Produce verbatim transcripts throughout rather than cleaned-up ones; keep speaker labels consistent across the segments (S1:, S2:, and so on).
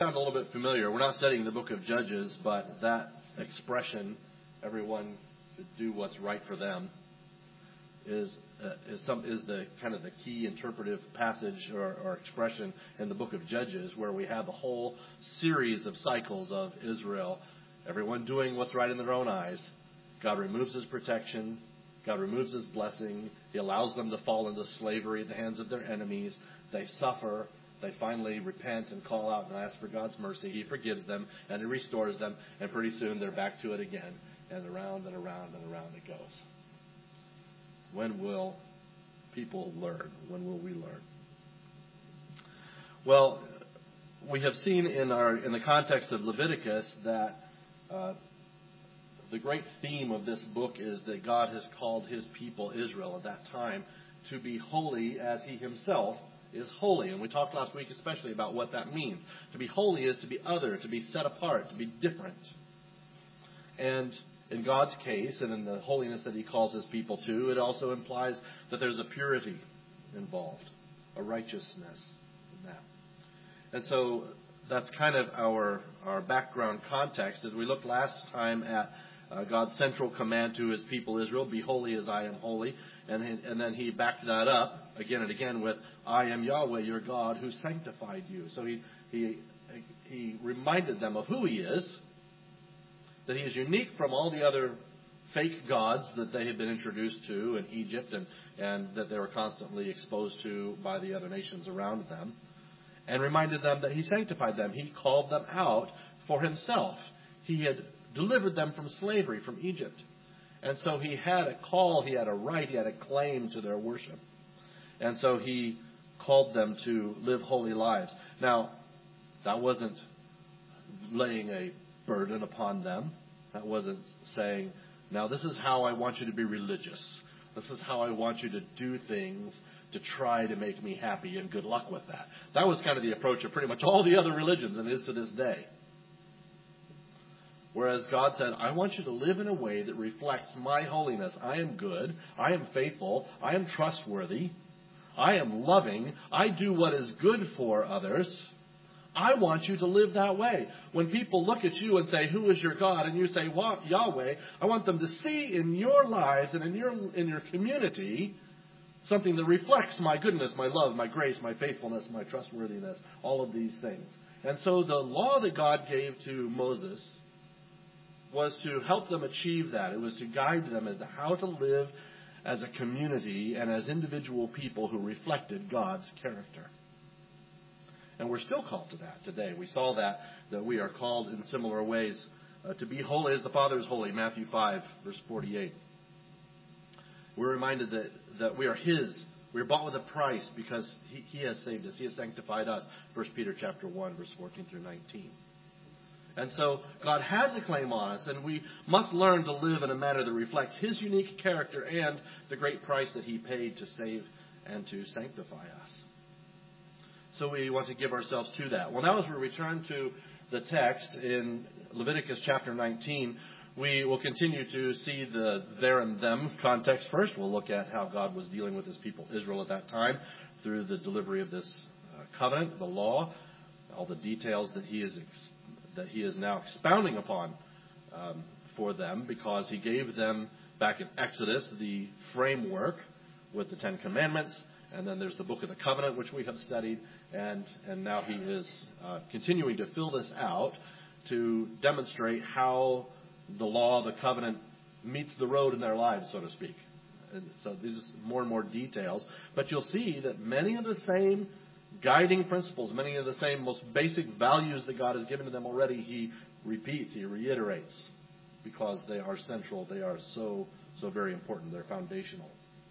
S1: Sound a little bit familiar. We're not studying the book of Judges, but that expression, everyone to do what's right for them, is uh, is some is the kind of the key interpretive passage or, or expression in the book of Judges, where we have a whole series of cycles of Israel, everyone doing what's right in their own eyes. God removes His protection. God removes His blessing. He allows them to fall into slavery at the hands of their enemies. They suffer. They finally repent and call out and ask for God's mercy. He forgives them and He restores them. And pretty soon they're back to it again. And around and around and around it goes. When will people learn? When will we learn? Well, we have seen in our in the context of Leviticus that uh, the great theme of this book is that God has called His people, Israel, at that time, to be holy as He Himself is holy. And we talked last week especially about what that means. To be holy is to be other, to be set apart, to be different. And in God's case, and in the holiness that He calls His people to, it also implies that there's a purity involved, a righteousness in that. And so that's kind of our, our background context. As we looked last time at uh, God's central command to His people Israel, be holy as I am holy. And, he, and then He backed that up again and again with, I am Yahweh, your God, who sanctified you. So he, he, he reminded them of who He is, that He is unique from all the other fake gods that they had been introduced to in Egypt and, and that they were constantly exposed to by the other nations around them, and reminded them that He sanctified them. He called them out for Himself. He had delivered them from slavery, from Egypt. And so He had a call, He had a right, He had a claim to their worship. And so He called them to live holy lives. Now, that wasn't laying a burden upon them. That wasn't saying, now this is how I want you to be religious. This is how I want you to do things to try to make me happy, and good luck with that. That was kind of the approach of pretty much all the other religions, and is to this day. Whereas God said, I want you to live in a way that reflects my holiness. I am good. I am faithful. I am trustworthy. I am loving. I do what is good for others. I want you to live that way. When people look at you and say, who is your God? And you say, well, Yahweh, I want them to see in your lives and in your in your community something that reflects my goodness, my love, my grace, my faithfulness, my trustworthiness, all of these things. And so the law that God gave to Moses was to help them achieve that. It was to guide them as to how to live as a community and as individual people who reflected God's character. And we're still called to that today. We saw that, that we are called in similar ways uh, to be holy as the Father is holy, Matthew five, verse forty-eight. We're reminded that, that we are His. We are bought with a price because He, he has saved us. He has sanctified us, First Peter chapter one, verse fourteen through nineteen. And so God has a claim on us, and we must learn to live in a manner that reflects His unique character and the great price that He paid to save and to sanctify us. So we want to give ourselves to that. Well, now as we return to the text in Leviticus chapter nineteen, we will continue to see the there and them context first. We'll look at how God was dealing with His people Israel at that time through the delivery of this uh, covenant, the law, all the details that He is ex- that He is now expounding upon um, for them, because He gave them back in Exodus the framework with the Ten Commandments. And then there's the Book of the Covenant, which we have studied, and, and now He is uh, continuing to fill this out to demonstrate how the law, the covenant, meets the road in their lives, so to speak. And so these are more and more details. But you'll see that many of the same guiding principles, many of the same most basic values that God has given to them already, He repeats, He reiterates, because they are central, they are so, so very important, they're foundational.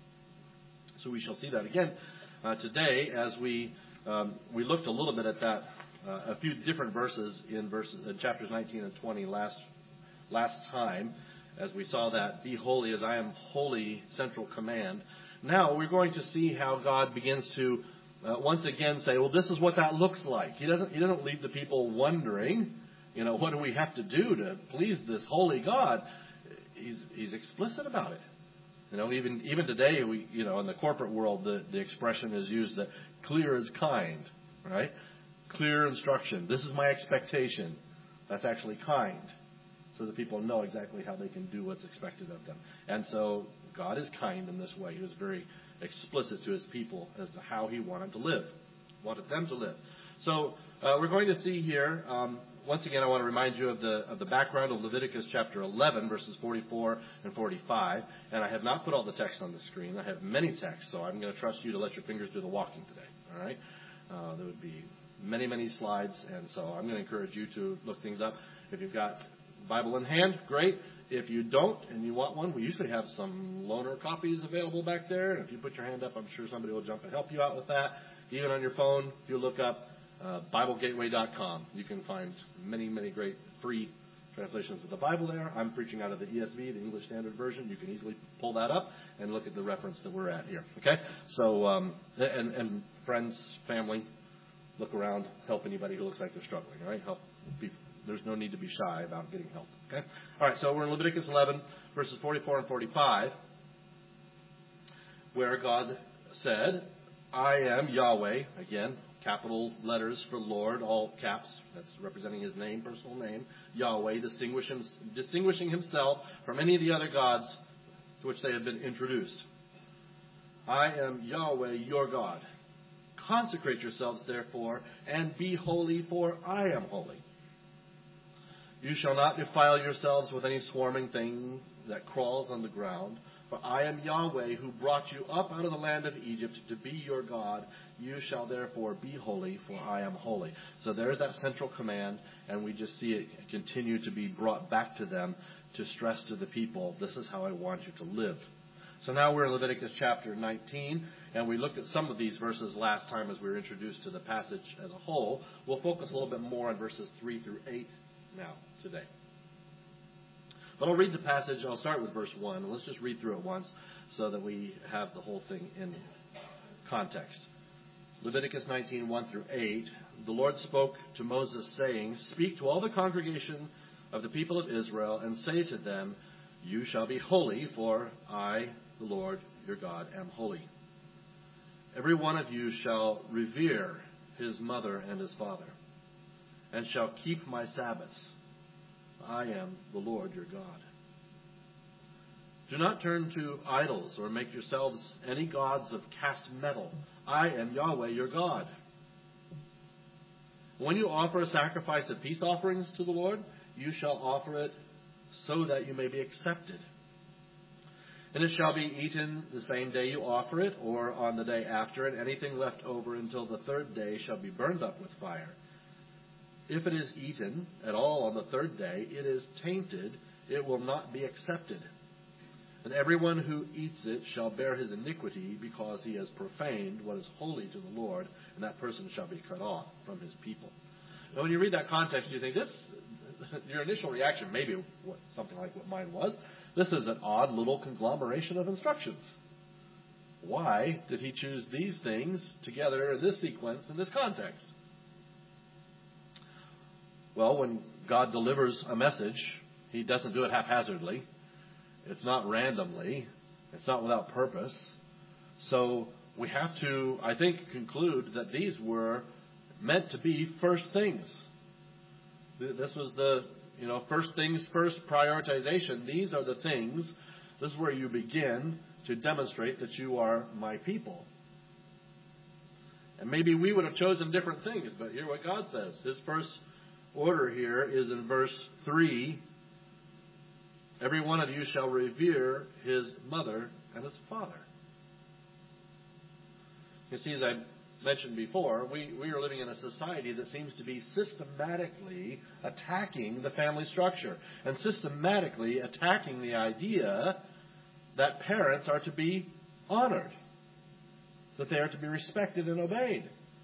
S1: So we shall see that again uh, today as we um, we looked a little bit at that, uh, a few different verses in verses in chapters nineteen and twenty last last time, as we saw that be holy as I am holy central command. Now we're going to see how God begins to uh, once again say, well, this is what that looks like. He doesn't He doesn't leave the people wondering, you know, what do we have to do to please this holy God? He's He's explicit about it. You know, even even today, we you know, in the corporate world, the, the expression is used that clear as kind, right? clear instruction. This is my expectation. That's actually kind, so that people know exactly how they can do what's expected of them. And so God is kind in this way. He was very explicit to his people as to how he wanted to live, wanted them to live. So uh, we're going to see here, um, once again, I want to remind you of the of the background of Leviticus chapter eleven, verses forty-four and forty-five. And I have not put all the text on the screen. I have many texts, so I'm going to trust you to let your fingers do the walking today. All right? Uh, there would be many, many slides, and so I'm going to encourage you to look things up. If you've got Bible in hand, great. If you don't and you want one, we usually have some loaner copies available back there. And if you put your hand up, I'm sure somebody will jump and help you out with that. Even on your phone, if you look up uh, Bible Gateway dot com, you can find many, many great free translations of the Bible there. I'm preaching out of the E S V, the English Standard Version. You can easily pull that up and look at the reference that we're at here. Okay? So, um, and, and friends, family, look around, help anybody who looks like they're struggling. All right? Help people. There's no need to be shy about getting help. Okay? All right, so we're in Leviticus eleven, verses forty-four and forty-five, where God said, I am Yahweh, again, capital letters for Lord, all caps, that's representing his name, personal name, Yahweh, distinguishing, distinguishing himself from any of the other gods to which they have been introduced. I am Yahweh, your God. Consecrate yourselves, therefore, and be holy, for I am holy. You shall not defile yourselves with any swarming thing that crawls on the ground. For I am Yahweh, who brought you up out of the land of Egypt to be your God. You shall therefore be holy, for I am holy. So there's that central command, and we just see it continue to be brought back to them to stress to the people, this is how I want you to live. So now we're in Leviticus chapter nineteen, and we looked at some of these verses last time as we were introduced to the passage as a whole. We'll focus a little bit more on verses three through eight now, today. But I'll read the passage. I'll start with verse one. And let's just read through it once so that we have the whole thing in context. Leviticus nineteen, one through eight. The Lord spoke to Moses, saying, Speak to all the congregation of the people of Israel, and say to them, You shall be holy, for I, the Lord your God, am holy. Every one of you shall revere his mother and his father, and shall keep my Sabbaths. I am the Lord your God. Do not turn to idols or make yourselves any gods of cast metal. I am Yahweh your God. When you offer a sacrifice of peace offerings to the Lord, you shall offer it so that you may be accepted. And it shall be eaten the same day you offer it, or on the day after, and anything left over until the third day shall be burned up with fire. If it is eaten at all on the third day, it is tainted, it will not be accepted. And everyone who eats it shall bear his iniquity, because he has profaned what is holy to the Lord, and that person shall be cut off from his people. Now, when you read that context, you think this, your initial reaction may be what, something like what mine was. This is an odd little conglomeration of instructions. Why did he choose these things together in this sequence, in this context? Well, when God delivers a message, he doesn't do it haphazardly. It's not randomly. It's not without purpose. So we have to, I think, conclude that these were meant to be first things. This was the, you know, first things first prioritization. These are the things. This is where you begin to demonstrate that you are my people. And maybe we would have chosen different things, but hear what God says. His first order here is in verse three. Every one of you shall revere his mother and his father. You see, as I mentioned before, we, we are living in a society that seems to be systematically attacking the family structure and systematically attacking the idea that parents are to be honored, that they are to be respected and obeyed.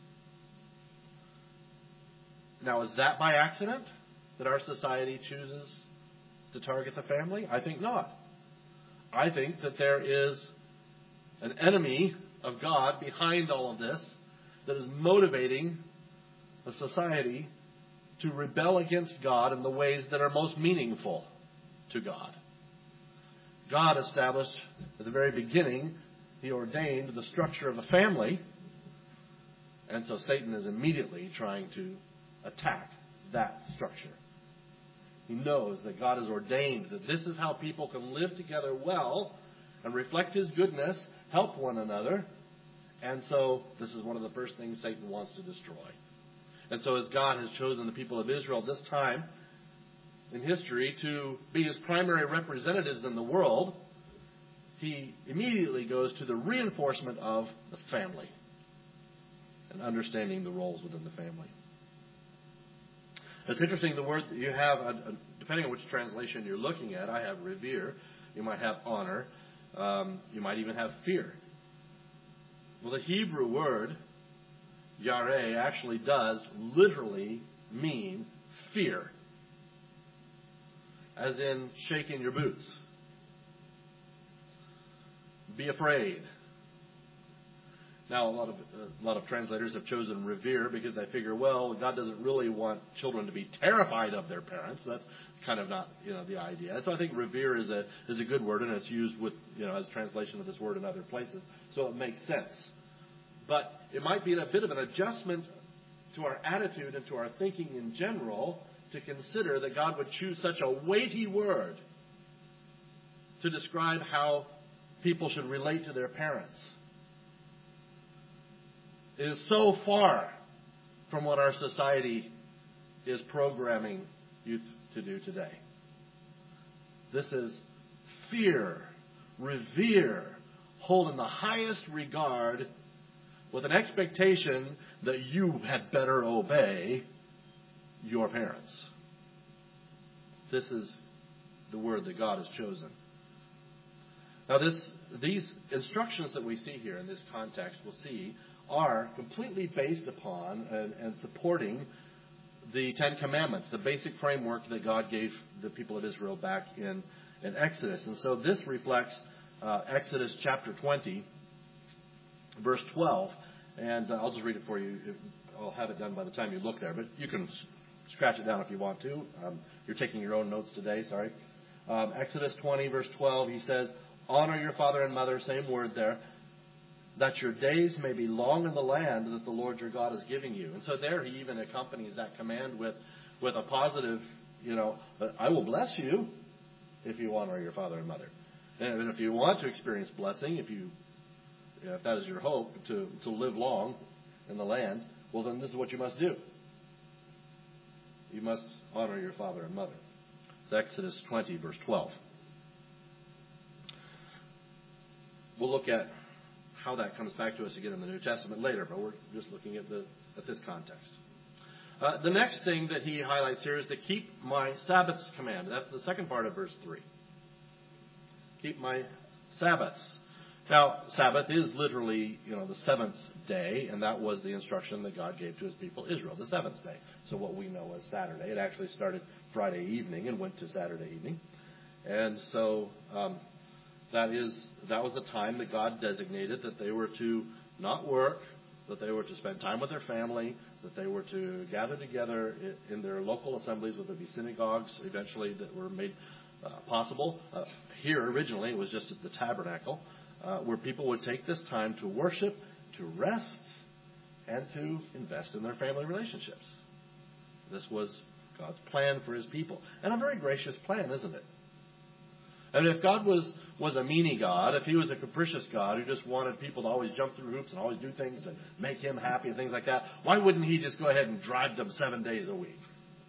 S1: Now, is that by accident that our society chooses to target the family? I think not. I think that there is an enemy of God behind all of this that is motivating a society to rebel against God in the ways that are most meaningful to God. God established at the very beginning, he ordained the structure of a family And so Satan is immediately trying to attack that structure. He knows that God has ordained that this is how people can live together well and reflect His goodness, help one another. And so this is one of the first things Satan wants to destroy. And so as God has chosen the people of Israel this time in history to be His primary representatives in the world, He immediately goes to the reinforcement of the family and understanding the roles within the family. It's interesting, the word that you have, uh, depending on which translation you're looking at, I have revere, you might have honor, um, you might even have fear. Well, the Hebrew word, yareh, actually does literally mean fear, as in shaking your boots. Be afraid. Now, a lot of a lot of translators have chosen revere because they figure, well, God doesn't really want children to be terrified of their parents. That's kind of not, you know, the idea. So I think revere is a is a good word, and it's used with, you know, as translation of this word in other places. So it makes sense. But it might be a bit of an adjustment to our attitude and to our thinking in general to consider that God would choose such a weighty word to describe how people should relate to their parents. It is so far from what our society is programming youth to do today. This is fear, revere, hold in the highest regard with an expectation that you had better obey your parents. This is the word that God has chosen. Now, this, these instructions that we see here in this context, we'll see, are completely based upon and, and supporting the Ten Commandments, the basic framework that God gave the people of Israel back in, in Exodus. And so this reflects uh, Exodus chapter twenty, verse twelve. And uh, I'll just read it for you. I'll have it done by the time you look there. But you can scratch it down if you want to. Um, you're taking your own notes today, sorry. Um, Exodus twenty, verse twelve, he says, honor your father and mother, same word there, that your days may be long in the land that the Lord your God is giving you. And so there he even accompanies that command with, with a positive, you know, I will bless you if you honor your father and mother. And if you want to experience blessing, if you, you know, if that is your hope, to, to live long in the land, well, then this is what you must do. You must honor your father and mother. It's Exodus twenty, verse twelve. We'll look at how that comes back to us again in the New Testament later, but we're just looking at the at this context. Uh, the next thing that he highlights here is to keep my Sabbaths command. That's the second part of verse three. Keep my Sabbaths. Now, Sabbath is literally, you know, the seventh day, and that was the instruction that God gave to His people Israel, the seventh day. So what we know as Saturday, it actually started Friday evening and went to Saturday evening, and so um, that is that was the time that God designated that they were to not work, that they were to spend time with their family, that they were to gather together in their local assemblies, whether it be synagogues eventually that were made uh, possible. Uh, here originally it was just at the tabernacle, uh, where people would take this time to worship, to rest, and to invest in their family relationships. This was God's plan for His people. And a very gracious plan, isn't it? And if God was, was a meanie God, if He was a capricious God who just wanted people to always jump through hoops and always do things and make Him happy and things like that, why wouldn't He just go ahead and drive them seven days a week?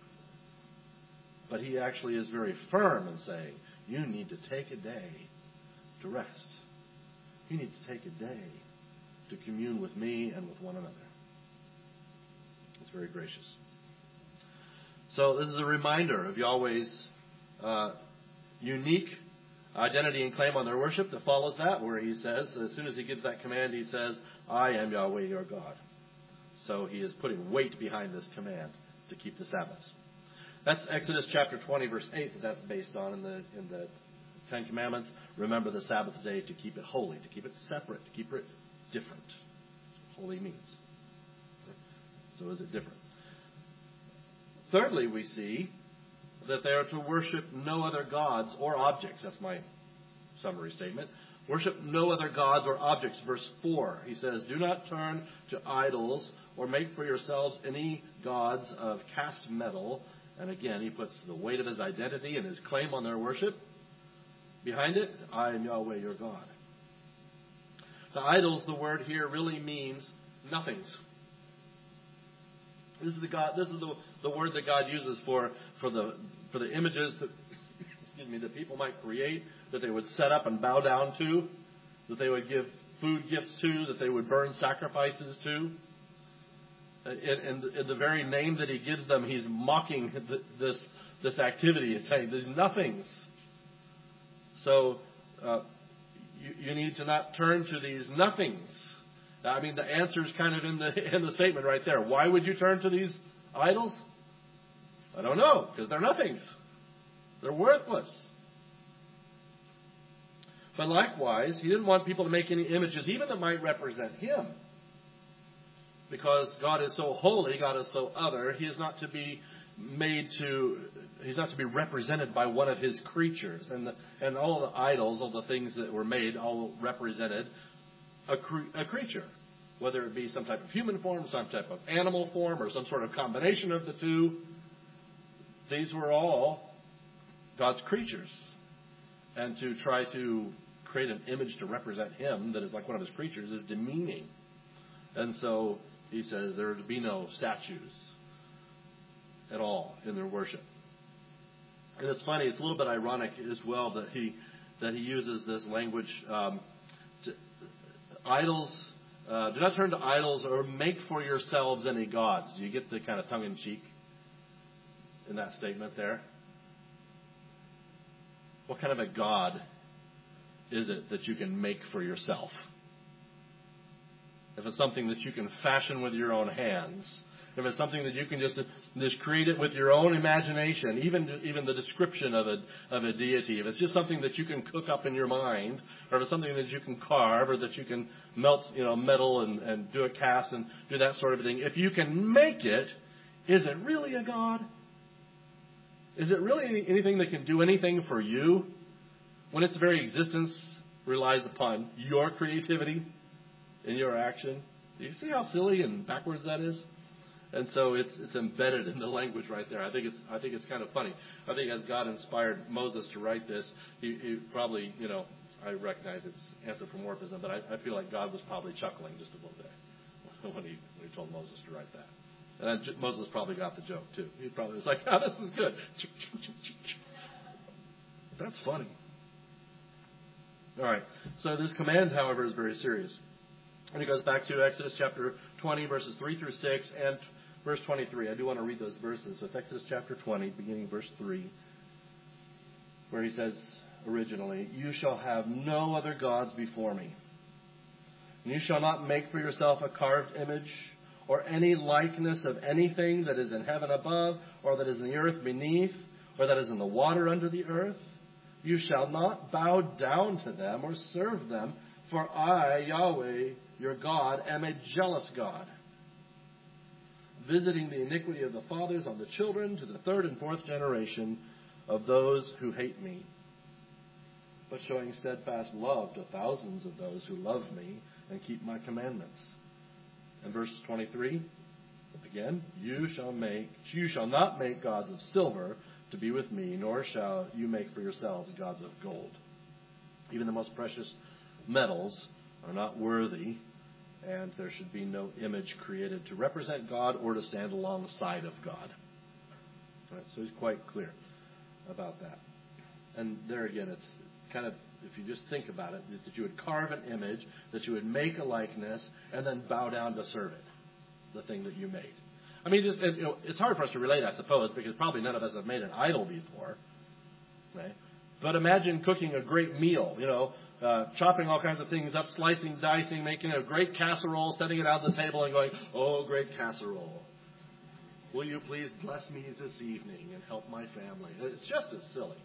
S1: But He actually is very firm in saying, you need to take a day to rest. You need to take a day to commune with me and with one another. It's very gracious. So this is a reminder of Yahweh's uh, unique identity and claim on their worship that follows that, where He says, as soon as He gives that command, He says, I am Yahweh your God. So He is putting weight behind this command to keep the Sabbaths. That's Exodus chapter twenty, verse eight, that that's based on in the in the Ten Commandments. Remember the Sabbath day to keep it holy, to keep it separate, to keep it different. Holy means. So is it different? Thirdly, we see that they are to worship no other gods or objects. That's my summary statement. Worship no other gods or objects. Verse four, he says, do not turn to idols or make for yourselves any gods of cast metal. And again, he puts the weight of his identity and his claim on their worship. Behind it, I am Yahweh your God. The idols, the word here really means nothings. This is the God. This is the, the word that God uses for, for the for the images that excuse me that people might create, that they would set up and bow down to, that they would give food gifts to, that they would burn sacrifices to. And, and the very name that he gives them, he's mocking this this activity and saying there's nothings. So uh, you, you need to not turn to these nothings. I mean, the answer is kind of in the in the statement right there. Why would you turn to these idols? I don't know, because they're nothings. They're worthless. But likewise, he didn't want people to make any images, even that might represent him. Because God is so holy, God is so other, he is not to be made to, he's not to be represented by one of his creatures. And the, and all the idols, all the things that were made, all represented a, cre- a creature. Whether it be some type of human form, some type of animal form, or some sort of combination of the two. These were all God's creatures. And to try to create an image to represent him that is like one of his creatures is demeaning. And so he says there are to be no statues at all in their worship. And it's funny, it's a little bit ironic as well that he that he uses this language. Um, to, idols, uh, do not turn to idols or make for yourselves any gods. Do you get the kind of tongue-in-cheek in that statement there? What kind of a god is it that you can make for yourself? If it's something that you can fashion with your own hands, if it's something that you can just just create it with your own imagination, even even the description of a of a deity, if it's just something that you can cook up in your mind, or if it's something that you can carve, or that you can melt, you know, metal and, and do a cast and do that sort of thing, if you can make it, is it really a god? Is it really anything that can do anything for you when its very existence relies upon your creativity and your action? Do you see how silly and backwards that is? And so it's it's embedded in the language right there. I think it's I think it's kind of funny. I think as God inspired Moses to write this, he, he probably, you know, I recognize it's anthropomorphism, but I, I feel like God was probably chuckling just a little bit when he when he told Moses to write that. And then Moses probably got the joke too. He probably was like, "Oh, this is good." That's funny. All right. So this command, however, is very serious. And it goes back to Exodus chapter twenty, verses three through six, and verse twenty-three. I do want to read those verses. So it's Exodus chapter twenty, beginning verse three, where he says originally, "You shall have no other gods before me. And you shall not make for yourself a carved image or any likeness of anything that is in heaven above, or that is in the earth beneath, or that is in the water under the earth. You shall not bow down to them or serve them, for I, Yahweh, your God, am a jealous God, visiting the iniquity of the fathers on the children to the third and fourth generation of those who hate me, but showing steadfast love to thousands of those who love me and keep my commandments." And verse twenty-three, again, you shall make, you shall not make gods of silver to be with me, nor shall you make for yourselves gods of gold. Even the most precious metals are not worthy, and there should be no image created to represent God or to stand alongside of God. All right, so he's quite clear about that. And there again, it's kind of, if you just think about it, that you would carve an image, that you would make a likeness, and then bow down to serve it, the thing that you made. I mean, just, you know, it's hard for us to relate, I suppose, because probably none of us have made an idol before. Right? But imagine cooking a great meal, you know, uh, chopping all kinds of things up, slicing, dicing, making a great casserole, setting it out on the table and going, "Oh, great casserole. Will you please bless me this evening and help my family?" It's just as silly.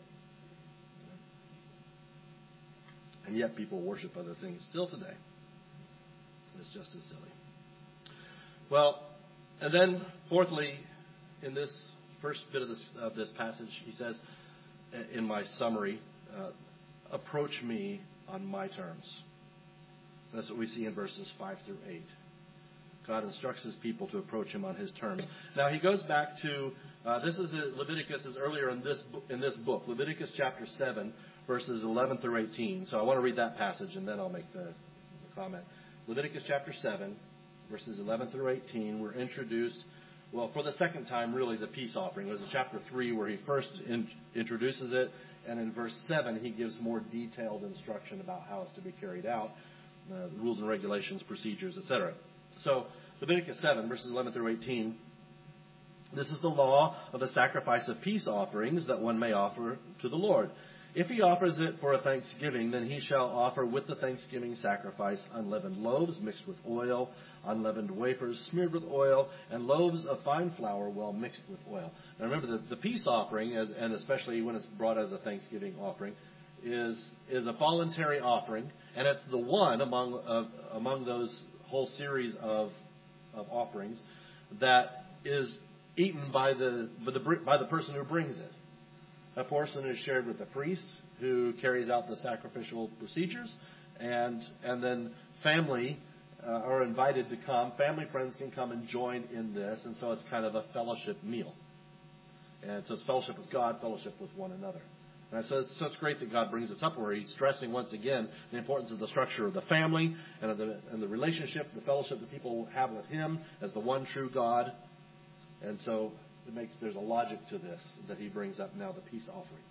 S1: And yet people worship other things still today. It's just as silly. Well, and then fourthly, in this first bit of this, of this passage, he says, in my summary, uh, approach me on my terms. That's what we see in verses five through eight. God instructs his people to approach him on his terms. Now he goes back to, uh, this is a, Leviticus is earlier in this, in this book, Leviticus chapter seven, verses eleven through eighteen. So I want to read that passage and then I'll make the, the comment. Leviticus chapter seven, verses eleven through eighteen, we're introduced, well, for the second time, really, the peace offering. It was in chapter three where he first in, introduces it, and in verse seven he gives more detailed instruction about how it's to be carried out, uh, rules and regulations, procedures, et cetera. So, Leviticus seven, verses eleven through eighteen, this is the law of the sacrifice of peace offerings that one may offer to the Lord. If he offers it for a thanksgiving, then he shall offer with the thanksgiving sacrifice unleavened loaves mixed with oil, unleavened wafers smeared with oil, and loaves of fine flour well mixed with oil. Now remember, the, the peace offering, and especially when it's brought as a thanksgiving offering, is is a voluntary offering, and it's the one among uh, among those whole series of of offerings that is eaten by the by the by the person who brings it. A portion is shared with the priest who carries out the sacrificial procedures, and and then family uh, are invited to come. Family friends can come and join in this, and so it's kind of a fellowship meal. And so it's fellowship with God, fellowship with one another. And so it's, so it's great that God brings this up where he's stressing once again the importance of the structure of the family and of the and the relationship, the fellowship that people have with him as the one true God. And so it makes there's a logic to this that he brings up now, the peace offering.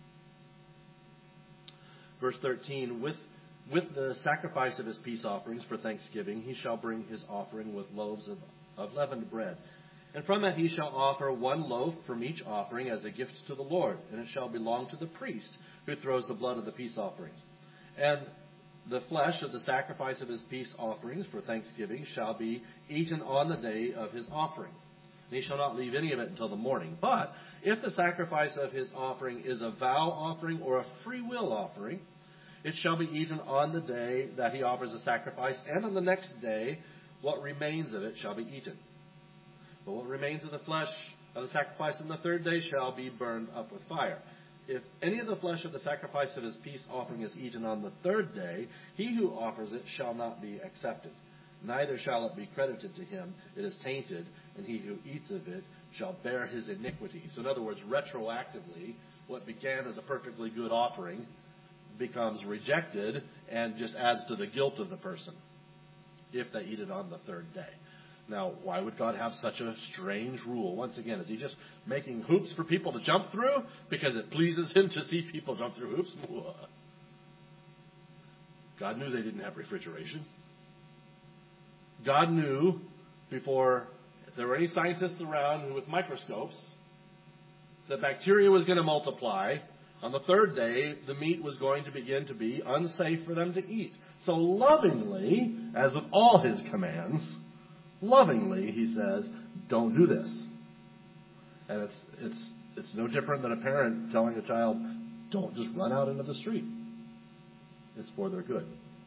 S1: Verse thirteen, with with the sacrifice of his peace offerings for thanksgiving, he shall bring his offering with loaves of, of leavened bread. And from it he shall offer one loaf from each offering as a gift to the Lord, and it shall belong to the priest who throws the blood of the peace offering. And the flesh of the sacrifice of his peace offerings for thanksgiving shall be eaten on the day of his offering. And he shall not leave any of it until the morning. But if the sacrifice of his offering is a vow offering or a free will offering, it shall be eaten on the day that he offers a sacrifice, and on the next day what remains of it shall be eaten. But what remains of the flesh of the sacrifice on the third day shall be burned up with fire. If any of the flesh of the sacrifice of his peace offering is eaten on the third day, he who offers it shall not be accepted. Neither shall it be credited to him. It is tainted, and he who eats of it shall bear his iniquity. So in other words, retroactively, what began as a perfectly good offering becomes rejected and just adds to the guilt of the person if they eat it on the third day. Now, why would God have such a strange rule? Once again, is he just making hoops for people to jump through because it pleases him to see people jump through hoops? God knew they didn't have refrigeration. God knew before if there were any scientists around who with microscopes that bacteria was going to multiply. On the third day, the meat was going to begin to be unsafe for them to eat. So lovingly, as with all his commands, lovingly, he says, don't do this. And it's it's it's no different than a parent telling a child, don't just run out into the street. It's for their good.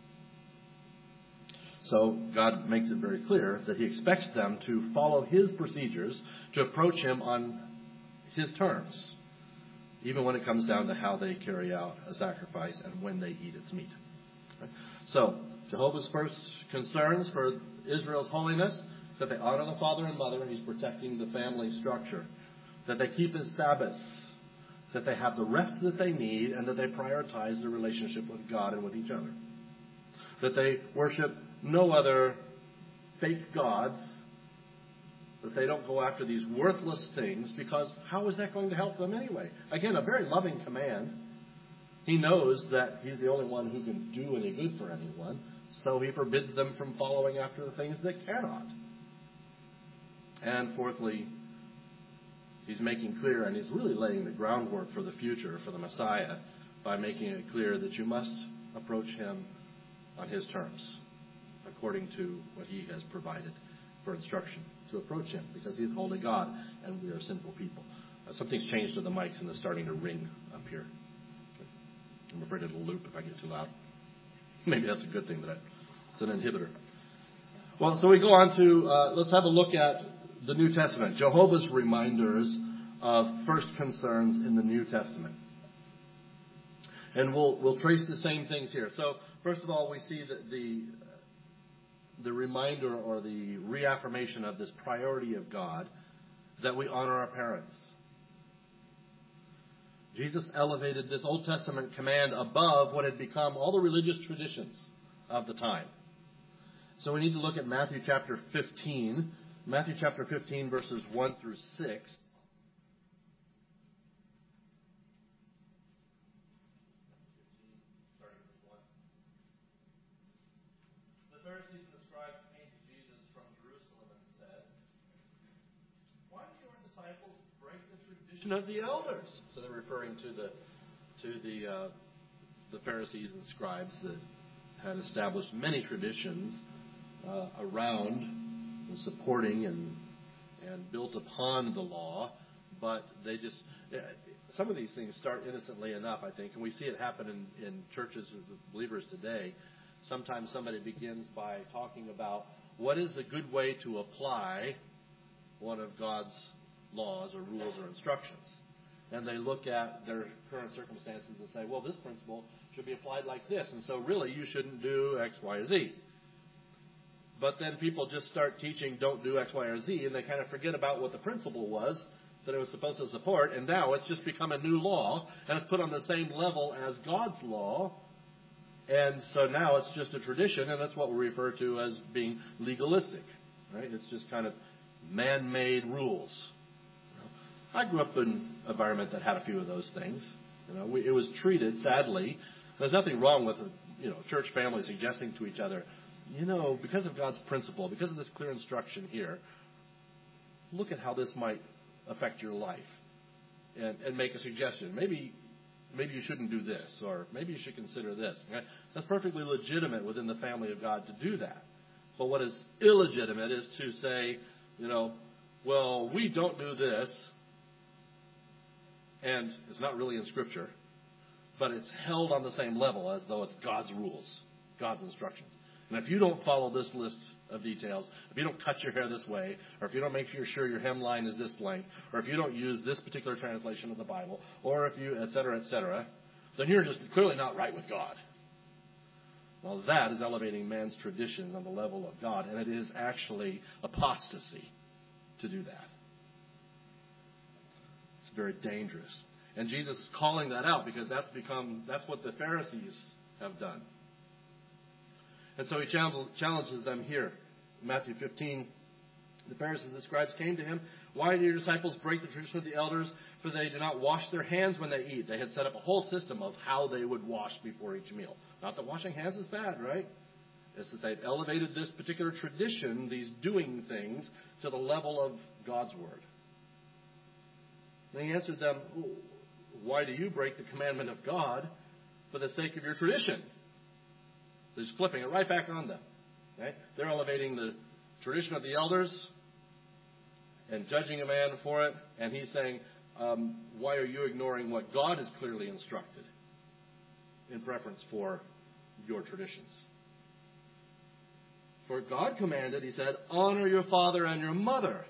S1: So God makes it very clear that he expects them to follow his procedures, to approach him on his terms, even when it comes down to how they carry out a sacrifice and when they eat its meat. Okay? So, Jehovah's first concerns for Israel's holiness, that they honor the father and mother, and he's protecting the family structure, that they keep his Sabbaths, that they have the rest that they need, and that they prioritize their relationship with God and with each other, that they worship no other fake gods, that they don't go after these worthless things, because how is that going to help them anyway? Again, a very loving command. He knows that he's the only one who can do any good for anyone, so he forbids them from following after the things that cannot. And fourthly, he's making clear, and he's really laying the groundwork for the future, for the Messiah, by making it clear that you must approach him on his terms, according to what he has provided for instruction to approach him, because he's holy God and we are sinful people. Uh, something's changed to the mics and it's starting to ring up here. Okay. I'm afraid it'll loop if I get too loud. Maybe that's a good thing that I, it's an inhibitor. Well, so we go on to, uh, let's have a look at the New Testament, Jehovah's reminders of first concerns in the New Testament. And we'll we'll trace the same things here. So first of all, we see that the the reminder or the reaffirmation of this priority of God, that we honor our parents. Jesus elevated this Old Testament command above what had become all the religious traditions of the time. So we need to look at Matthew chapter fifteen. Matthew chapter fifteen, verses one through six. The Pharisees and the scribes came to Jesus from Jerusalem and said, "Why do your disciples break the tradition of the elders?" So they're referring to the to the uh, the Pharisees and scribes that had established many traditions uh, around and supporting and and built upon the law, but they just some of these things start innocently enough, I think, and we see it happen in, in churches with believers today. Sometimes somebody begins by talking about what is a good way to apply one of God's laws or rules or instructions. And they look at their current circumstances and say, well, this principle should be applied like this, and so really you shouldn't do X, Y, or Z. But then people just start teaching don't do X, Y, or Z, and they kind of forget about what the principle was that it was supposed to support, and now it's just become a new law, and it's put on the same level as God's law. And so now it's just a tradition, and that's what we refer to as being legalistic, right? It's just kind of man-made rules. You know, I grew up in an environment that had a few of those things. You know, we, it was treated, sadly. There's nothing wrong with, you know, church families suggesting to each other, you know, because of God's principle, because of this clear instruction here, look at how this might affect your life, and, and make a suggestion. Maybe. Maybe you shouldn't do this, or maybe you should consider this. Okay? That's perfectly legitimate within the family of God to do that. But what is illegitimate is to say, you know, well, we don't do this, and it's not really in Scripture, but it's held on the same level as though it's God's rules, God's instructions. And if you don't follow this list of details, if you don't cut your hair this way, or if you don't make sure your hemline is this length, or if you don't use this particular translation of the Bible, or if you, et cetera, et cetera, then you're just clearly not right with God. Well, that is elevating man's tradition on the level of God, and it is actually apostasy to do that. It's very dangerous. And Jesus is calling that out because that's become, that's what the Pharisees have done. And so he challenges them here. In Matthew fifteen, the Pharisees and the scribes came to him. Why do your disciples break the tradition of the elders? For they do not wash their hands when they eat. They had set up a whole system of how they would wash before each meal. Not that washing hands is bad, right? It's that they've elevated this particular tradition, these doing things, to the level of God's word. And he answered them, why do you break the commandment of God for the sake of your tradition? He's flipping it right back on them. Okay? They're elevating the tradition of the elders and judging a man for it. And he's saying, um, why are you ignoring what God has clearly instructed in preference for your traditions? For God commanded, he said, honor your father and your mother.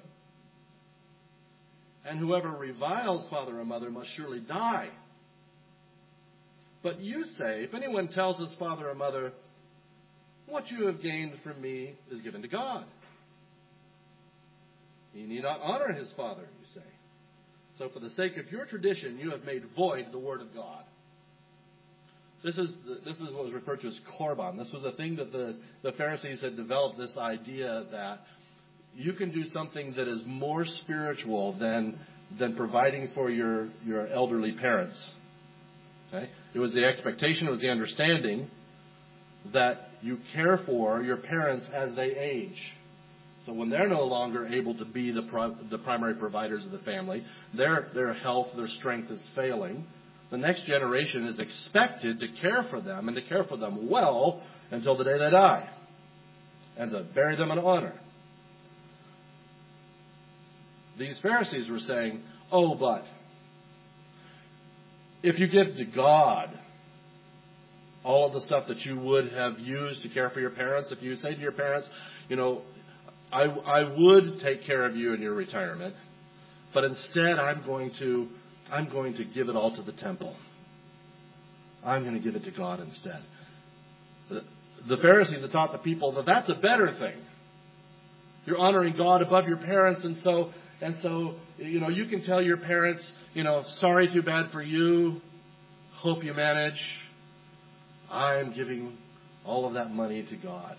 S1: And whoever reviles father or mother must surely die. But you say, if anyone tells his father or mother, what you have gained from me is given to God. He need not honor his father, you say. So for the sake of your tradition, you have made void the word of God. This is the, this is what was referred to as korban. This was a thing that the, the Pharisees had developed, this idea that you can do something that is more spiritual than than providing for your, your elderly parents. Okay? It was the expectation, it was the understanding that you care for your parents as they age. So when they're no longer able to be the pro- the primary providers of the family, their their health, their strength is failing, the next generation is expected to care for them and to care for them well until the day they die, and to bury them in honor. These Pharisees were saying, oh, but if you give to God all of the stuff that you would have used to care for your parents, if you say to your parents, you know, I, I would take care of you in your retirement, but instead I'm going to I'm going to give it all to the temple. I'm going to give it to God instead. The, the Pharisees had taught the people that that's a better thing. You're honoring God above your parents, and so and so you know you can tell your parents, you know, sorry, too bad for you. Hope you manage. I'm giving all of that money to God.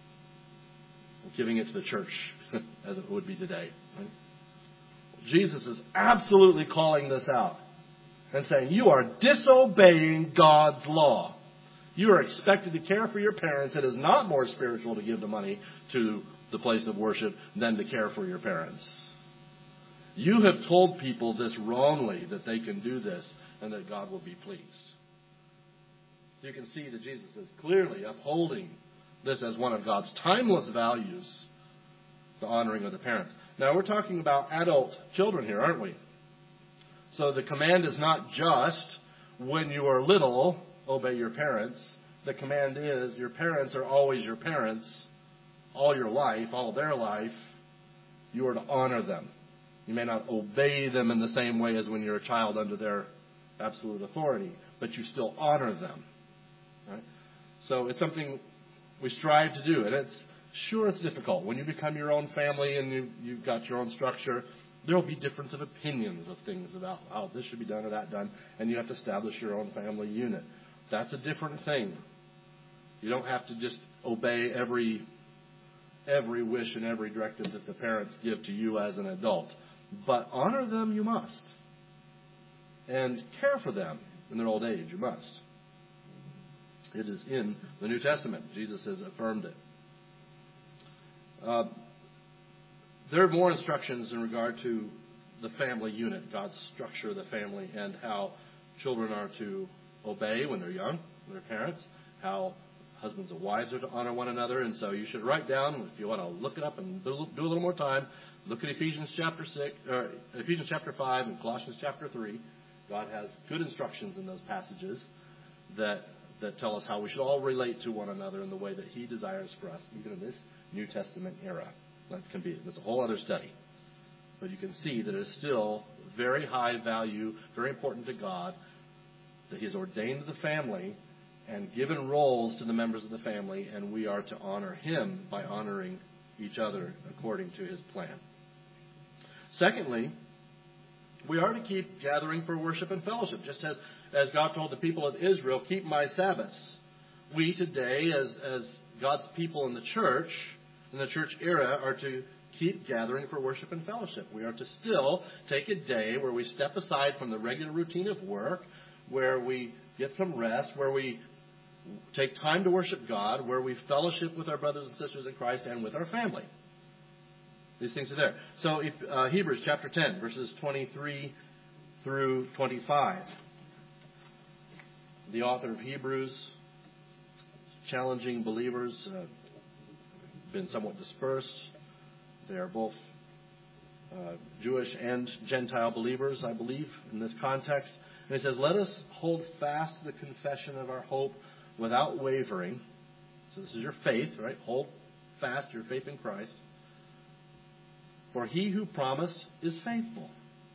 S1: I'm giving it to the church, as it would be today. Right? Jesus is absolutely calling this out and saying, you are disobeying God's law. You are expected to care for your parents. It is not more spiritual to give the money to the place of worship than to care for your parents. You have told people this wrongly, that they can do this and that God will be pleased. You can see that Jesus is clearly upholding this as one of God's timeless values, the honoring of the parents. Now, we're talking about adult children here, aren't we? So the command is not just when you are little, obey your parents. The command is your parents are always your parents, all your life, all their life. You are to honor them. You may not obey them in the same way as when you're a child under their absolute authority, but you still honor them. Right? So it's something we strive to do, and it's sure it's difficult. When you become your own family and you, you've got your own structure, there will be difference of opinions of things about how this should be done or that done, and you have to establish your own family unit. That's a different thing. You don't have to just obey every every wish and every directive that the parents give to you as an adult. But honor them you must. And care for them in their old age you must. It is in the New Testament. Jesus has affirmed it. Uh, there are more instructions in regard to the family unit, God's structure of the family, and how children are to obey when they're young, their parents, how husbands and wives are to honor one another. And so you should write down, if you want to look it up and do a little more time, look at Ephesians chapter six, or Ephesians chapter five and Colossians chapter three. God has good instructions in those passages that that tell us how we should all relate to one another in the way that He desires for us, even in this New Testament era. That can be that's a whole other study. But you can see that it is still very high value, very important to God, that He has ordained the family and given roles to the members of the family, and we are to honor Him by honoring each other according to His plan. Secondly, we are to keep gathering for worship and fellowship, just as, as God told the people of Israel, keep my Sabbaths. We today, as, as God's people in the church, in the church era, are to keep gathering for worship and fellowship. We are to still take a day where we step aside from the regular routine of work, where we get some rest, where we take time to worship God, where we fellowship with our brothers and sisters in Christ and with our family. These things are there. So if, uh, Hebrews chapter ten, verses twenty-three through twenty-five. The author of Hebrews, challenging believers, uh, been somewhat dispersed. They are both uh, Jewish and Gentile believers, I believe, in this context. And he says, let us hold fast the confession of our hope without wavering. So this is your faith, right? Hold fast your faith in Christ. For He who promised is faithful.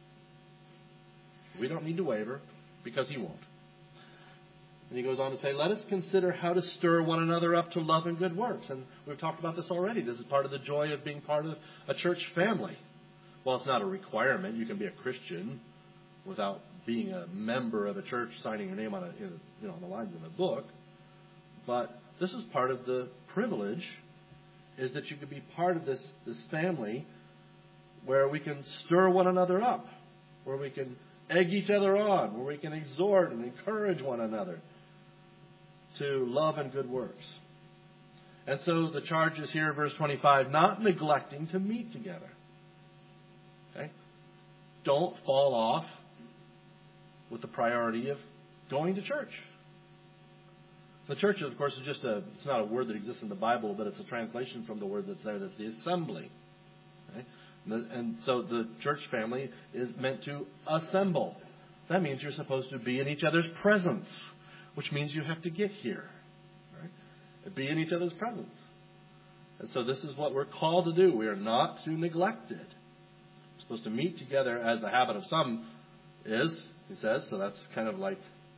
S1: We don't need to waver because He won't. And he goes on to say, let us consider how to stir one another up to love and good works. And we've talked about this already. This is part of the joy of being part of a church family. Well, it's not a requirement. You can be a Christian without being a member of a church, signing your name on, a, in, you know, on the lines of a book. But this is part of the privilege, is that you can be part of this, this family where we can stir one another up, where we can egg each other on, where we can exhort and encourage one another to love and good works. And so the charge is here, verse twenty-five, not neglecting to meet together. Okay? Don't fall off with the priority of going to church. The church, of course, is just a, it's not a word that exists in the Bible, but it's a translation from the word that's there, that's the assembly. Okay? And so the church family is meant to assemble. That means you're supposed to be in each other's presence, which means you have to get here. Right? Be in each other's presence. And so this is what we're called to do. We are not to neglect it. We're supposed to meet together as the habit of some is, he says. So that's kind of like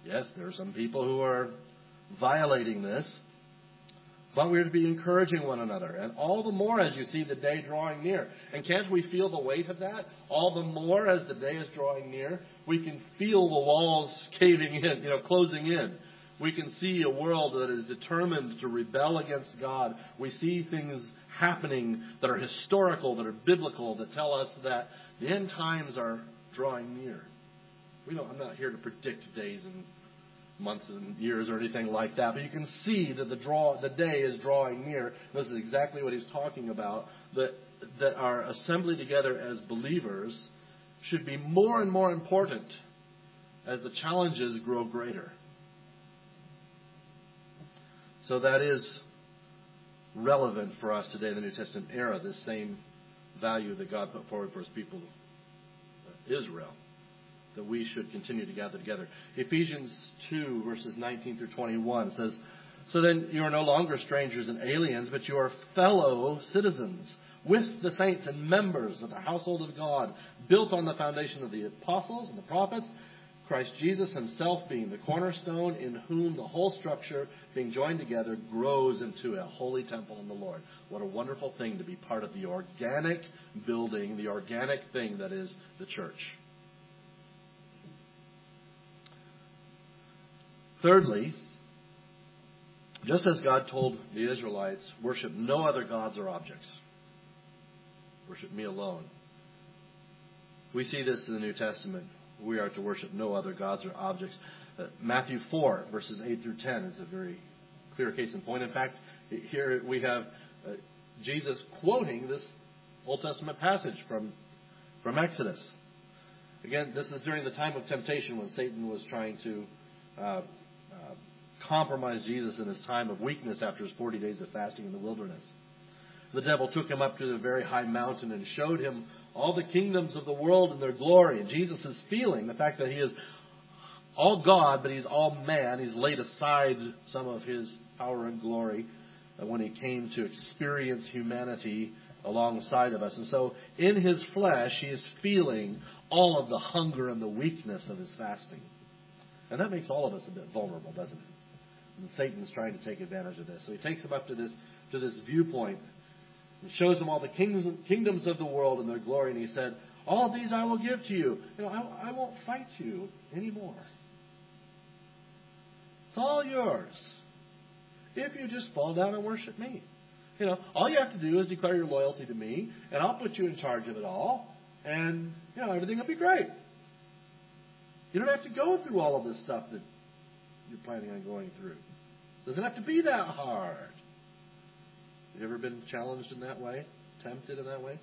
S1: Yes, there are some people who are violating this, but we're to be encouraging one another. And all the more as you see the day drawing near. And can't we feel the weight of that? All the more as the day is drawing near, we can feel the walls caving in, you know, closing in. We can see a world that is determined to rebel against God. We see things happening that are historical, that are biblical, that tell us that the end times are drawing near. We don't, I'm not here to predict days and months and years or anything like that, but you can see that the draw, the day is drawing near. This is exactly what he's talking about, that, that our assembly together as believers should be more and more important as the challenges grow greater. So that is relevant for us today in the New Testament era, this same value that God put forward for his people, Israel, that we should continue to gather together. Ephesians two, verses nineteen through twenty-one says, "So then you are no longer strangers and aliens, but you are fellow citizens with the saints and members of the household of God, built on the foundation of the apostles and the prophets, Christ Jesus himself being the cornerstone, in whom the whole structure, being joined together, grows into a holy temple in the Lord." What a wonderful thing to be part of the organic building, the organic thing that is the church. Thirdly, just as God told the Israelites, worship no other gods or objects. Worship me alone. We see this in the New Testament. We are to worship no other gods or objects. Uh, Matthew four, verses eight through ten is a very clear case in point. In fact, here we have uh, Jesus quoting this Old Testament passage from, from Exodus. Again, this is during the time of temptation when Satan was trying to uh, uh, compromise Jesus in his time of weakness after his forty days of fasting in the wilderness. The devil took him up to the very high mountain and showed him all the kingdoms of the world and their glory. And Jesus is feeling the fact that he is all God, but he's all man. He's laid aside some of his power and glory when he came to experience humanity alongside of us. And so in his flesh, he is feeling all of the hunger and the weakness of his fasting. And that makes all of us a bit vulnerable, doesn't it? And Satan's trying to take advantage of this. So he takes him up to this, to this viewpoint and shows him all the kingdoms, kingdoms of the world and their glory. And he said, "All of these I will give to you. You know, I, I won't fight you anymore. It's all yours. If you just fall down and worship me. You know, all you have to do is declare your loyalty to me, and I'll put you in charge of it all. And, you know, everything will be great. You don't have to go through all of this stuff that you're planning on going through. It doesn't have to be that hard." Have you ever been challenged in that way? Tempted in that way?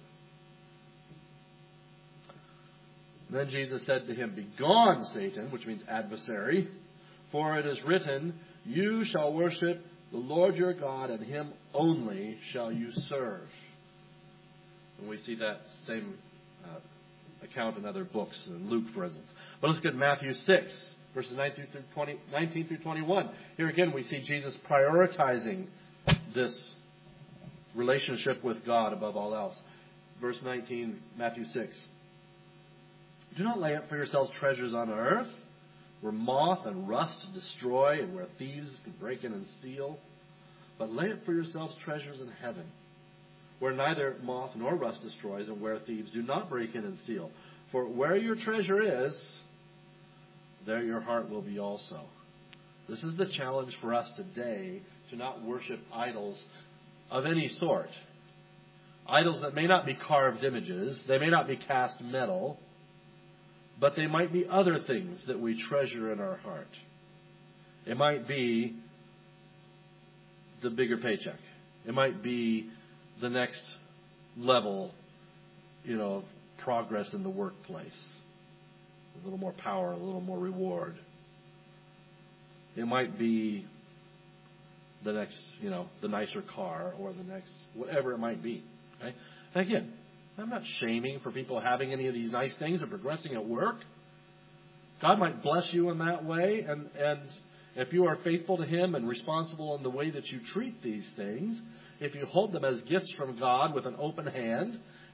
S1: Then Jesus said to him, "Begone, Satan," which means adversary, "for it is written, you shall worship the Lord your God, and him only shall you serve." And we see that same uh, account in other books, in Luke, for instance. But let's get Matthew six, verses nineteen through, twenty, nineteen through twenty-one. Here again we see Jesus prioritizing this relationship with God above all else. Verse nineteen, Matthew six. "Do not lay up for yourselves treasures on earth, where moth and rust destroy, and where thieves can break in and steal. But lay up for yourselves treasures in heaven, where neither moth nor rust destroys, and where thieves do not break in and steal. For where your treasure is, there your heart will be also." This is the challenge for us today, to not worship idols of any sort. Idols that may not be carved images, they may not be cast metal, but they might be other things that we treasure in our heart. It might be the bigger paycheck. It might be the next level, you know, of progress in the workplace. A little more power, a little more reward. It might be the next, you know, the nicer car, or the next, whatever it might be. Okay? And again, I'm not shaming for people having any of these nice things or progressing at work. God might bless you in that way, and, and if you are faithful to him and responsible in the way that you treat these things, if you hold them as gifts from God with an open hand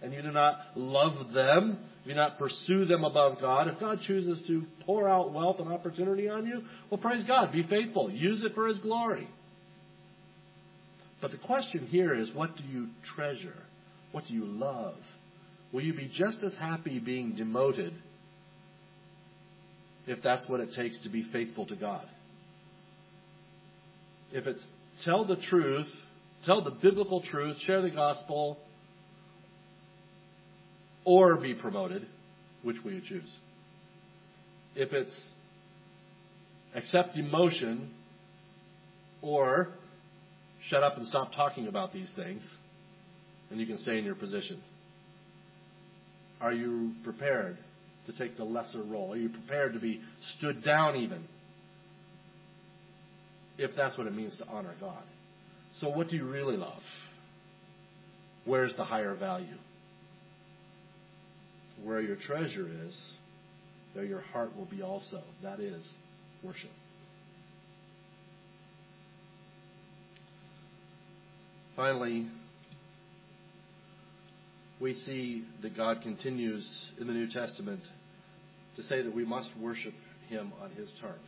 S1: and you do not love them, if you do not pursue them above God, if God chooses to pour out wealth and opportunity on you, well, praise God. Be faithful. Use it for His glory. But the question here is, what do you treasure? What do you love? Will you be just as happy being demoted if that's what it takes to be faithful to God? If it's tell the truth, tell the biblical truth, share the gospel, or be promoted, which will you choose? If it's accept demotion or shut up and stop talking about these things, and you can stay in your position. Are you prepared to take the lesser role? Are you prepared to be stood down even? If that's what it means to honor God. So what do you really love? Where's the higher value? Where your treasure is, there your heart will be also. That is worship. Finally, we see that God continues in the New Testament to say that we must worship Him on His terms.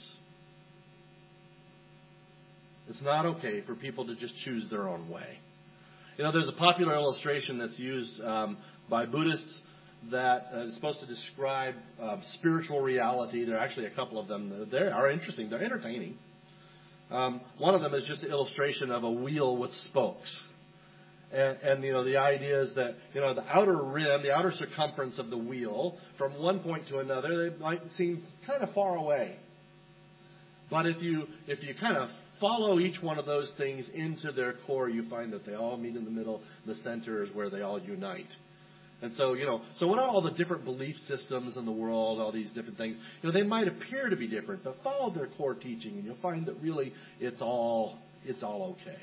S1: It's not okay for people to just choose their own way. You know, there's a popular illustration that's used um, by Buddhists that uh, is supposed to describe uh, spiritual reality. There are actually a couple of them. They are interesting. They're entertaining. Um, one of them is just an illustration of a wheel with spokes. And, and, you know, the idea is that, you know, the outer rim, the outer circumference of the wheel, from one point to another, they might seem kind of far away. But if you if you kind of follow each one of those things into their core, you find that they all meet in the middle. The center is where they all unite. And so, you know, so what are all the different belief systems in the world, all these different things? You know, they might appear to be different, but follow their core teaching, and you'll find that really it's all it's all okay.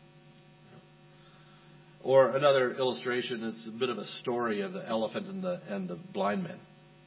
S1: Or another illustration, it's a bit of a story of the elephant and the and the blind man.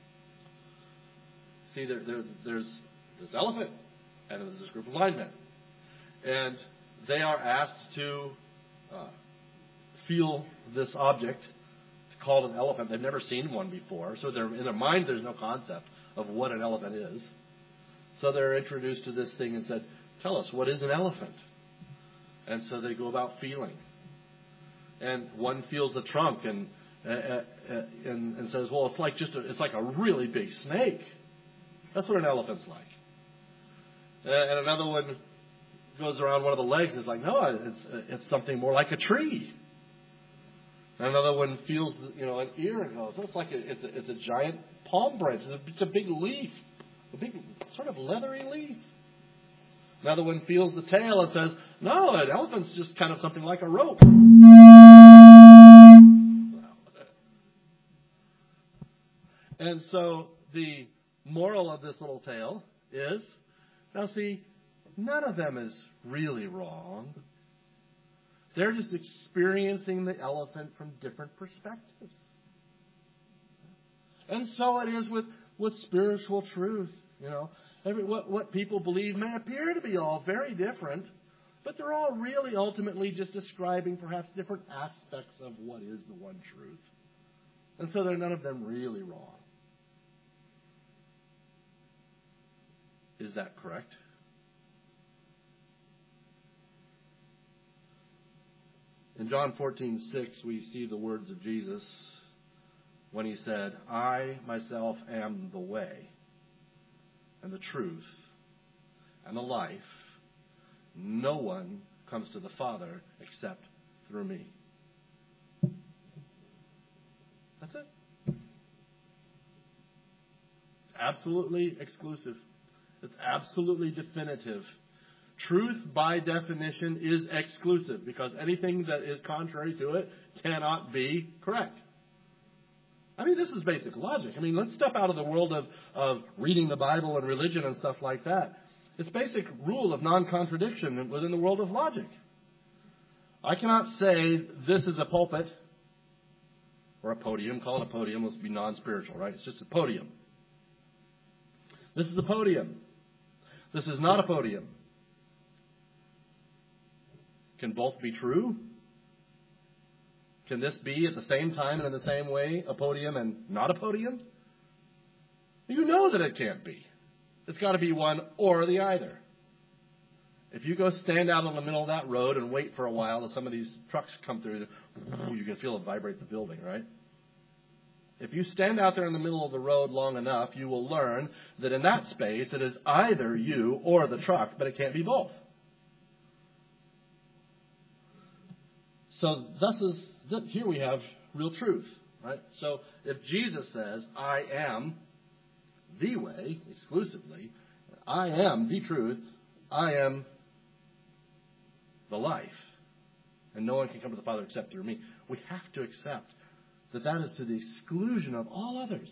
S1: See, there, there there's this elephant, and there's this group of blind men. And they are asked to uh, feel this object called an elephant. They've never seen one before. So they're, in their mind, there's no concept of what an elephant is. So they're introduced to this thing and said, tell us, what is an elephant? And so they go about feeling. And one feels the trunk and uh, uh, and, and says, well, it's like just a, it's like a really big snake. That's what an elephant's like. Uh, and another one goes around one of the legs and is like, no, it's it's something more like a tree. And another one feels, you know, an ear and goes, oh, it's like a, it's a, it's a giant palm branch. It's a, it's a big leaf, a big sort of leathery leaf. Another one feels the tail and says, no, an elephant's just kind of something like a rope. And so the moral of this little tale is, now see, none of them is really wrong. They're just experiencing the elephant from different perspectives. And so it is with, with spiritual truth. You know, Every, what, what people believe may appear to be all very different, but they're all really ultimately just describing perhaps different aspects of what is the one truth. And so they're none of them really wrong. Is that correct? In John fourteen six, we see the words of Jesus when he said, I myself am the way and the truth and the life. No one comes to the Father except through me. That's it. It's absolutely exclusive. It's absolutely definitive. Truth, by definition, is exclusive because anything that is contrary to it cannot be correct. I mean, this is basic logic. I mean, let's step out of the world of, of reading the Bible and religion and stuff like that. It's basic rule of non-contradiction within the world of logic. I cannot say this is a pulpit or a podium. Call it a podium. Let's be non-spiritual, right? It's just a podium. This is a podium. This is not a podium. Can both be true? Can this be at the same time and in the same way a podium and not a podium? You know that it can't be. It's got to be one or the either. If you go stand out in the middle of that road and wait for a while till some of these trucks come through, you can feel it vibrate the building, right? If you stand out there in the middle of the road long enough, you will learn that in that space it is either you or the truck, but it can't be both. So thus is, here we have real truth, right? So if Jesus says, I am the way, exclusively, I am the truth, I am the life, and no one can come to the Father except through me, we have to accept that that is to the exclusion of all others.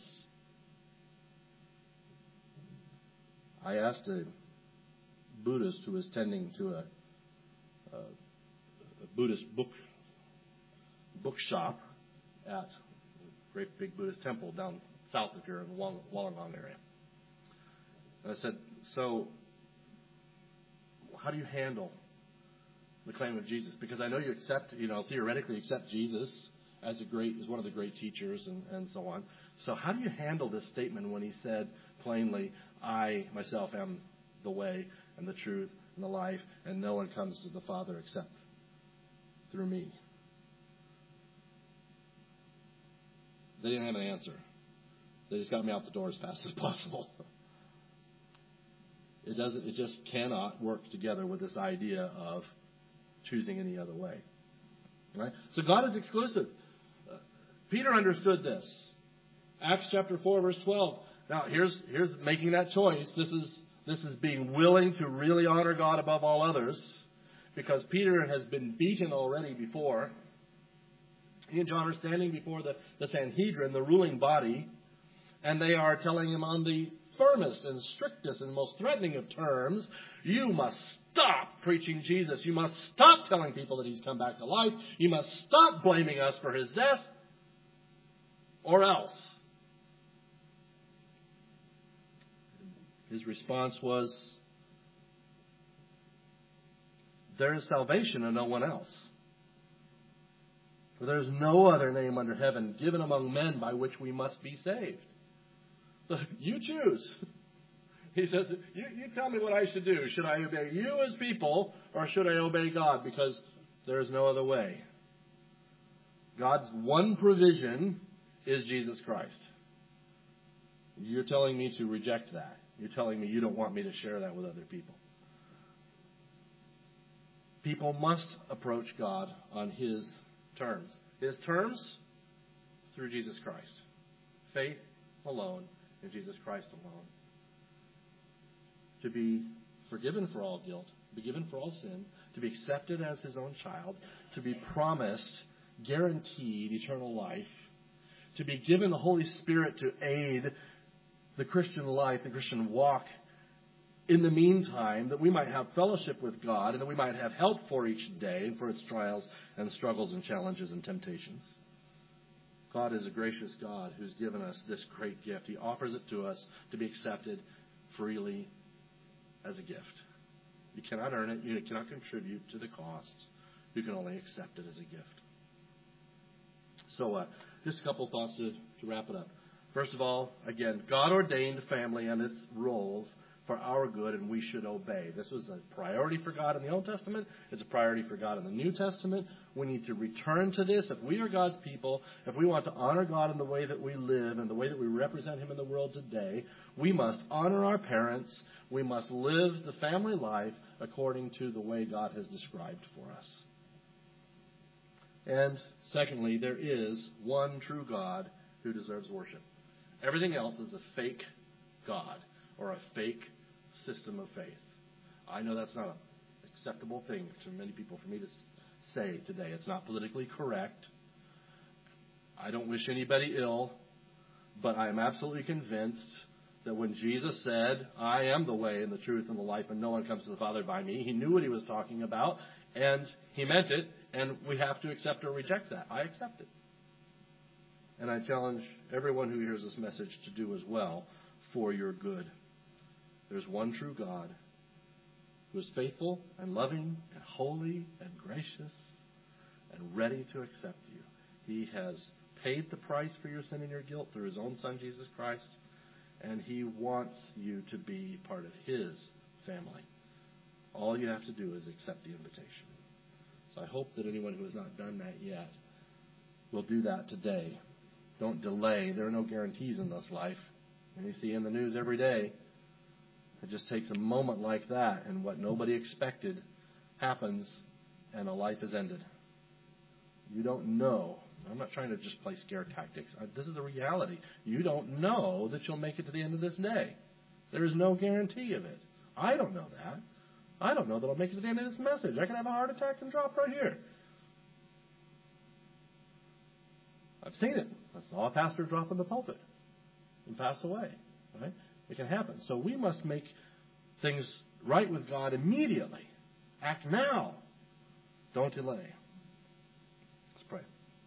S1: I asked a Buddhist who was tending to a, a, a Buddhist book bookshop at a great big Buddhist temple down south if you're in the Wollongong area. And I said, so how do you handle the claim of Jesus? Because I know you accept, you know, theoretically accept Jesus as a great, as one of the great teachers and, and so on. So how do you handle this statement when he said plainly, I myself am the way and the truth and the life, and no one comes to the Father except through me? They didn't have an answer. They just got me out the door as fast as possible. It doesn't. It just cannot work together with this idea of choosing any other way. Right? So God is exclusive. Uh, Peter understood this. Acts chapter four, verse twelve. Now here's here's making that choice. This is this is being willing to really honor God above all others, because Peter has been beaten already before. He and John are standing before the, the Sanhedrin, the ruling body, and they are telling him on the firmest and strictest and most threatening of terms, you must stop preaching Jesus. You must stop telling people that he's come back to life. You must stop blaming us for his death, or else. His response was, there is salvation in no one else. For there is no other name under heaven given among men by which we must be saved. So you choose. He says, you, you tell me what I should do. Should I obey you as people, or should I obey God? Because there is no other way. God's one provision is Jesus Christ. You're telling me to reject that. You're telling me you don't want me to share that with other people. People must approach God on his terms. His terms through Jesus Christ. Faith alone in Jesus Christ alone. To be forgiven for all guilt, to be given for all sin, to be accepted as his own child, to be promised, guaranteed eternal life, to be given the Holy Spirit to aid the Christian life, the Christian walk, in the meantime, that we might have fellowship with God and that we might have help for each day and for its trials and struggles and challenges and temptations. God is a gracious God who's given us this great gift. He offers it to us to be accepted freely as a gift. You cannot earn it. You cannot contribute to the costs. You can only accept it as a gift. So uh, just a couple of thoughts to, to wrap it up. First of all, again, God ordained family and its roles for our good, and we should obey. This was a priority for God in the Old Testament. It's a priority for God in the New Testament. We need to return to this. If we are God's people, if we want to honor God in the way that we live and the way that we represent him in the world today, we must honor our parents. We must live the family life according to the way God has described for us. And secondly, there is one true God who deserves worship. Everything else is a fake God or a fake system of faith. I know that's not an acceptable thing to many people for me to say today. It's not politically correct. I don't wish anybody ill, but I am absolutely convinced that when Jesus said, I am the way and the truth and the life, and no one comes to the Father by me, he knew what he was talking about, and he meant it, and we have to accept or reject that. I accept it. And I challenge everyone who hears this message to do as well for your good. There's one true God who is faithful and loving and holy and gracious and ready to accept you. He has paid the price for your sin and your guilt through his own Son, Jesus Christ, and he wants you to be part of his family. All you have to do is accept the invitation. So I hope that anyone who has not done that yet will do that today. Don't delay. There are no guarantees in this life. And you see in the news every day, it just takes a moment like that, and what nobody expected happens, and a life is ended. You don't know. I'm not trying to just play scare tactics. This is the reality. You don't know that you'll make it to the end of this day. There is no guarantee of it. I don't know that. I don't know that I'll make it to the end of this message. I can have a heart attack and drop right here. I've seen it. I saw a pastor drop in the pulpit and pass away. Right? It can happen. So we must make things right with God immediately. Act now. Don't delay. Let's pray.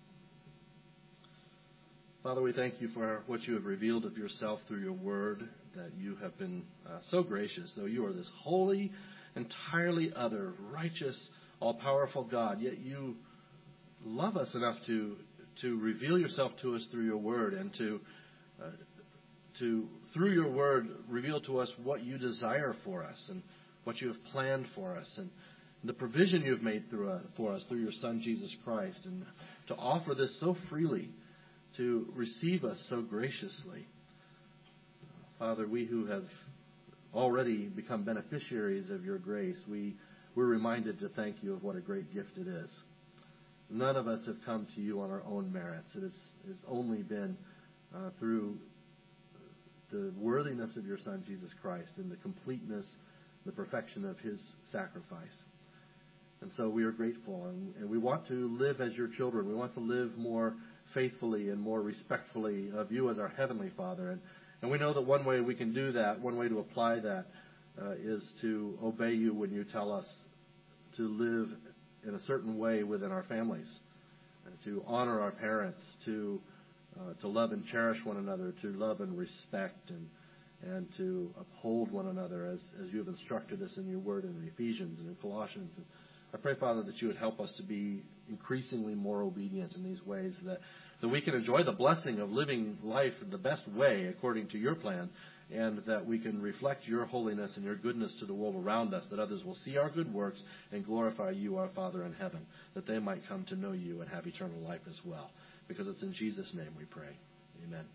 S1: Father, we thank you for what you have revealed of yourself through your word, that you have been uh, so gracious, though you are this holy, entirely other, righteous, all-powerful God, yet you love us enough to to reveal yourself to us through your word, and to uh, to through your word reveal to us what you desire for us and what you have planned for us, and the provision you have made through uh, for us through your Son Jesus Christ, and to offer this so freely, to receive us so graciously. Father, we who have already become beneficiaries of your grace, we, we're reminded to thank you of what a great gift it is. None of us have come to you on our own merits. It has it's only been uh, through the worthiness of your Son, Jesus Christ, and the completeness, the perfection of his sacrifice. And so we are grateful, and, and we want to live as your children. We want to live more faithfully and more respectfully of you as our Heavenly Father. And, and we know that one way we can do that, one way to apply that, uh, is to obey you when you tell us to live in a certain way within our families, and to honor our parents, to uh, to love and cherish one another, to love and respect, and and to uphold one another as, as you have instructed us in your word in Ephesians and in Colossians. And I pray, Father, that you would help us to be increasingly more obedient in these ways, that, that we can enjoy the blessing of living life in the best way according to your plan, and that we can reflect your holiness and your goodness to the world around us, that others will see our good works and glorify you, our Father in heaven, that they might come to know you and have eternal life as well. Because it's in Jesus' name we pray. Amen.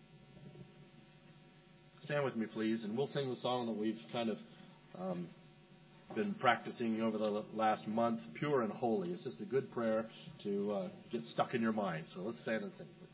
S1: Stand with me, please, and we'll sing the song that we've kind of um, been practicing over the last month, Pure and Holy. It's just a good prayer to uh, get stuck in your mind. So let's stand and sing, please.